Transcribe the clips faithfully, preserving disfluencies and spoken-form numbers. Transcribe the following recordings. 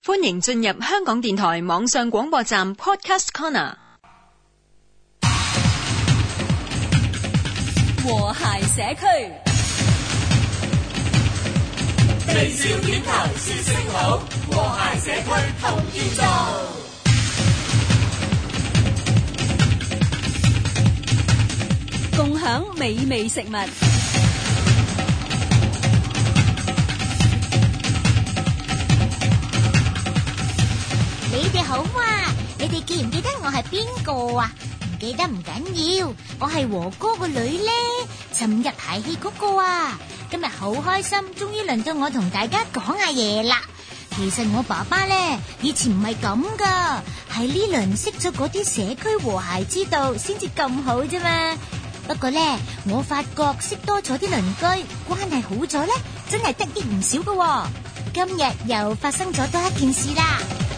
歡迎進入香港電台網上廣播站 Podcast Corner。 和諧社區， 微笑點頭說聲好，和諧社區同建造。 共享美味食物。 你哋好啊！你哋記唔記得我係邊個啊？唔記得唔緊要，我係和哥個女咧，尋日排戲嗰個啊！今日好開心，終於輪到我同大家講下嘢啦。其實我爸爸咧以前唔係咁噶，係呢輪識咗嗰啲社區和諧之道，先至咁好啫嘛。不過咧，我發覺識多咗啲鄰居，關係好咗咧，真係得益唔少噶。今日又發生咗多一件事啦。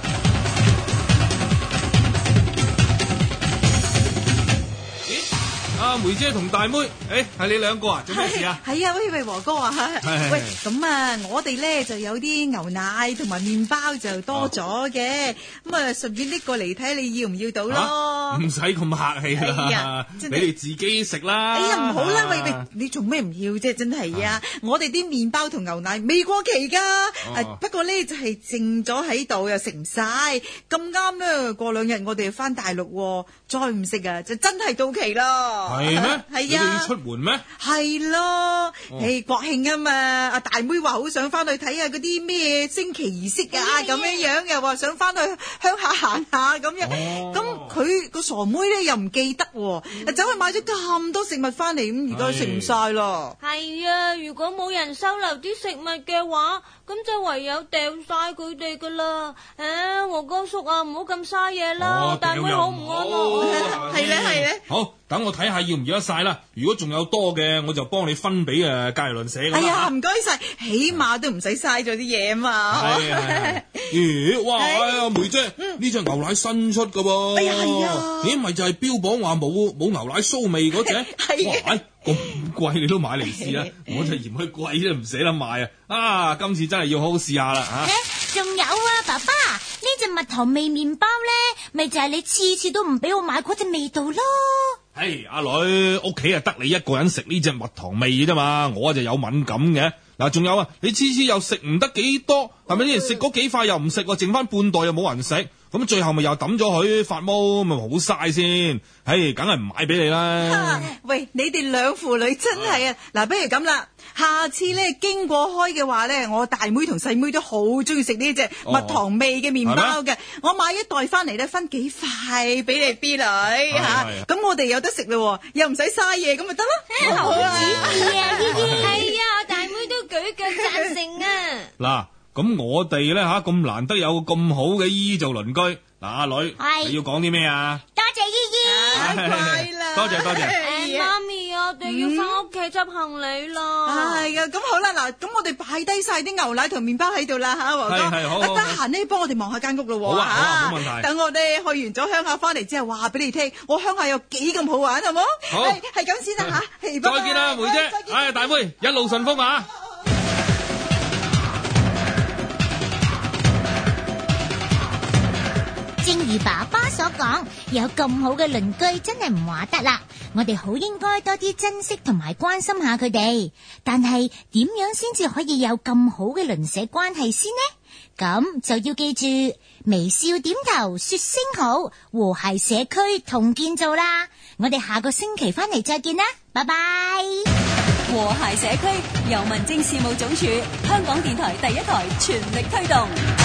阿梅姐同大妹，誒，係你兩個啊？做咩事啊？ 係啊，喂喂，和哥啊，喂，咁啊，我哋咧就有啲牛奶同埋麵包就多咗嘅，咁啊，順便拎過嚟睇你要唔要到咯？ 唔使咁客氣啦，你哋自己食啦。 哎呀，唔好啦，喂喂，你做咩唔要啫？真係啊，我哋啲麵包同牛奶未過期噶，誒，不過咧就係剩咗喺度又食唔晒，咁啱咧，過兩日我哋翻大陸，再唔食啊，就真係到期啦。 係咩？ 係啊， 你哋要出門咩？ 係咯，誒，國慶啊嘛，阿大妹話好想翻去睇下嗰啲咩升旗儀式啊，咁樣樣又話想翻去鄉下行下咁樣，咁佢個傻妹咧又唔記得，走去買咗咁多食物翻嚟，咁而家食唔晒咯。 係啊，如果冇人收留啲食物嘅話，咁就唯有掉晒佢哋噶啦。誒，和哥叔啊，唔好咁嘥嘢啦，大妹好唔安樂。 係咧係咧， 好。等我睇下要唔要得晒啦，如果仲有多嘅，我就幫你分俾誒隔籬鄰舍。 哎呀，唔該晒，起碼都唔使嘥咗啲嘢啊嘛。 係係。咦，哇，哎呀，梅姐，呢隻牛奶新出噶噃。 哎呀，係啊。 咦，咪就係標榜話冇冇牛奶騷味嗰隻？ 係。 哇，咁貴你都買嚟試啦，我就嫌佢貴啫，唔捨得買啊。啊，今次真係要好好試下啦吓。 仲有啊，爸爸，呢隻蜜糖味麵包咧，咪就係你次次都唔俾我買嗰隻味道咯。 唉，阿女，屋企啊得你一個人食呢隻蜜糖味啫嘛，我就有敏感嘅。嗱，仲有啊，你次次又食唔得幾多，係咪先？食嗰幾塊又唔食，剩翻半袋又冇人食，咁最後咪又抌咗佢發毛，咪好嘥先。唉，梗係唔買俾你啦。 喂，你哋兩父女真係啊！嗱，不如咁啦，下次咧經過開嘅話咧，我大妹同細妹都好中意食呢隻蜜糖味嘅麵包嘅。我買一袋翻嚟咧，分幾塊俾你 B 女吓，咁我哋有得食咯，又唔使嘥嘢，咁咪得咯。 好主意啊，姨姨。 係啊，大妹都舉腳贊成啊。 嗱，咁我哋咧吓咁難得有咁好嘅姨姨做鄰居，嗱，阿女，你要講啲咩啊？ 多謝姨姨， 快啦！ 多謝多謝。 誒，媽咪啊，我哋要翻屋企執行李啦。 係啊，咁好啦，嗱，咁我哋擺低晒啲牛奶同麵包喺度啦吓，和哥， 係好， 得閒呢幫我哋望下間屋咯。 好啊，好啊，冇問題。 等我哋去完咗鄉下翻嚟之後，話俾你聽，我鄉下有幾咁好玩，好冇？ 好， 係係咁先啦吓， 再見啦，梅姐，唉，大妹，一路順風啊！ 正如爸爸所講，有咁好嘅鄰居真係唔話得啦，我哋好應該多啲珍惜同埋關心下佢哋。但係點樣先至可以有咁好嘅鄰舍關係先呢？咁就要記住微笑點頭說聲好，和諧社區同建造啦。我哋下個星期翻嚟再見啦，拜拜。 和諧社區由民政事務總署、香港電台第一台全力推動。